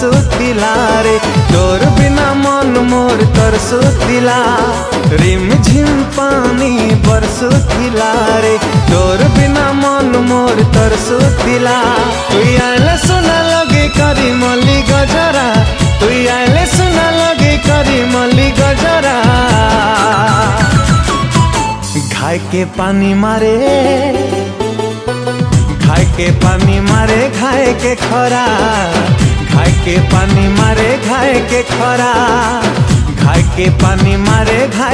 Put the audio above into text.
सुतिला रे, तोर बिना मन मोर तर सुतिला। रिम झिम पानी बरसुतिला रे, तोर बिना मन मोर तर सुतिला। तुई आइले सुना लगे करी मल्ली गजरा, तुई आइले सुना लगे करी मल्ली गजरा। घाय के पानी मारे, घाय के पानी मारे घाय के खरा, घाय के पानी मारे घाय के खरा, घाय के पानी मारे घाय